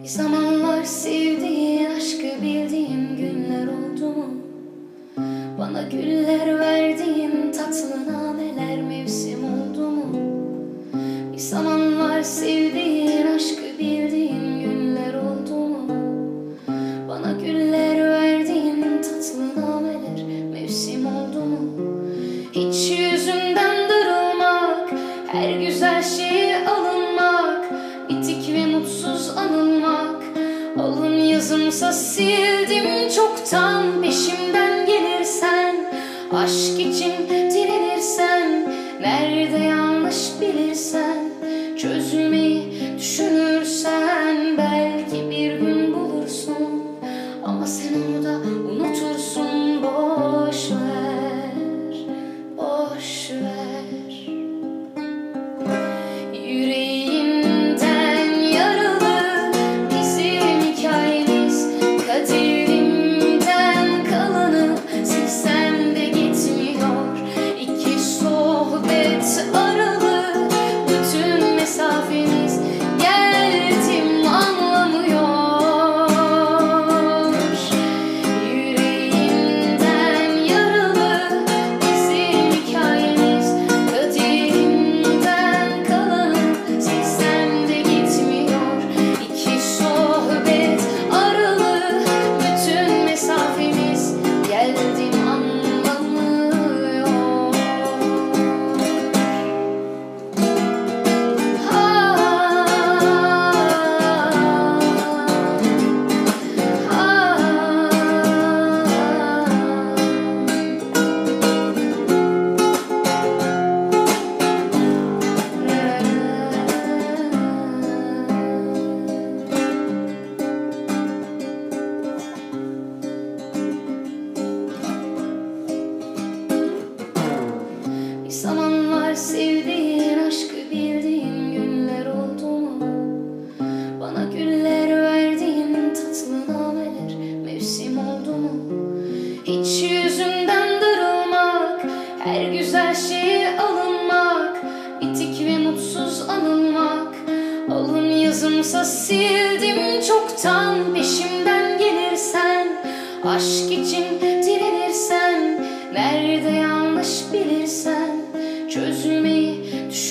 Bir zamanlar sevdiğin, aşkı bildiğin günler oldu mu? Bana güller verdiğin tatlı nameler mevsim oldu mu? Bir zamanlar sevdiğin, aşkı bildiğin günler oldu mu? Bana güller verdiğin tatlı nameler mevsim oldu mu? Hiç yüzünden darılmak, her güzel şeye alınmak, bitik ve mutsuz anılmak. Alın yazımsa sildim çoktan, peşimden gelirsen, aşk için direnirsen, nerede yanlış bilirsen, çözülmeyi düşünürsen, belki bir gün bulursun, ama sen onu da unutursun. Boş ver, boş ver. Yüreğinden yaralı bizim hikayemiz, kaderimden kalanı silsem de gitmiyor. İki sohbet aralı bütün mesafemiz, geldim anlamıyor. Yüreğinden yaralı bizim hikayemiz, kaderimden kalanı silsem de gitmiyor. İki sohbet aralı bütün mesafemiz, geldim anlamıyor. Bir zamanlar sevdiğin, aşkı bildiğin günler oldu mu? Bana güller verdiğin tatlı nameler mevsim oldu mu? Hiç yüzünden darılmak, her güzel şeye alınmak, bitik ve mutsuz anılmak. Alın yazımsa sildim çoktan, peşimden gelirsen, aşk için direnirsen, nerede yanlış bilirsen, çözülmeyi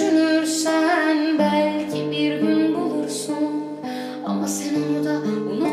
düşünürsen, belki bir gün bulursun, ama sen onu da unut.